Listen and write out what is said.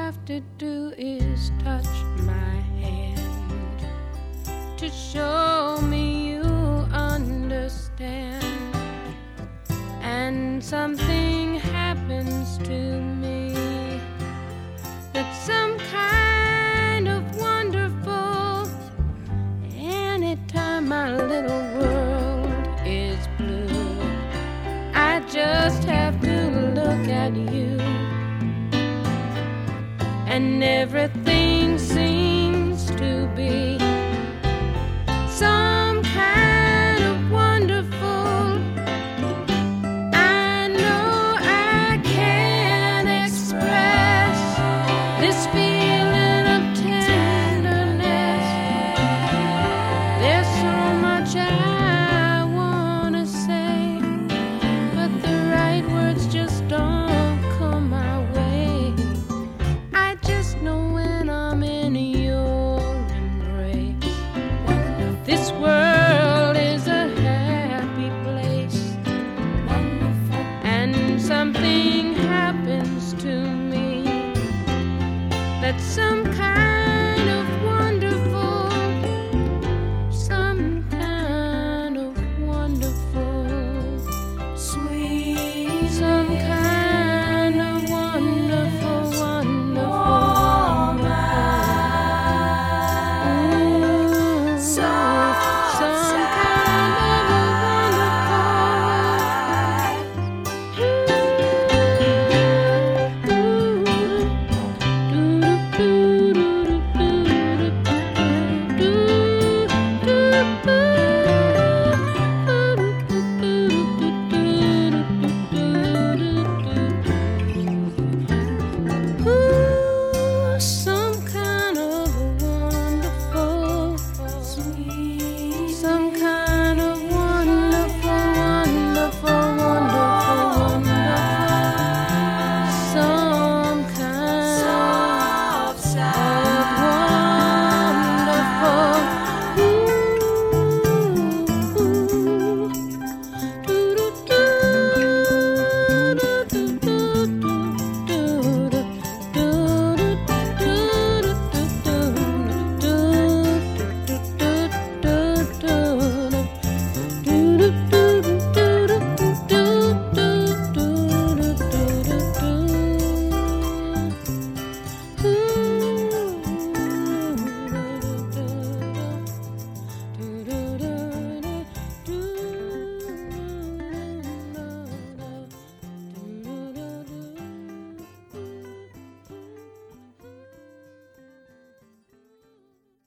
have to do is touch my hand to show me you understand. And something happens to me that's some kind of wonderful. Anytime my little world is blue, I just have to look at you, and everything seems to be some kind of wonderful. I know I can't express this feeling of tenderness. There's so much I wanna say, but the right words just don't come my way. I just know when I'm in your embrace, this world is a happy place. And something happens to me that's some kind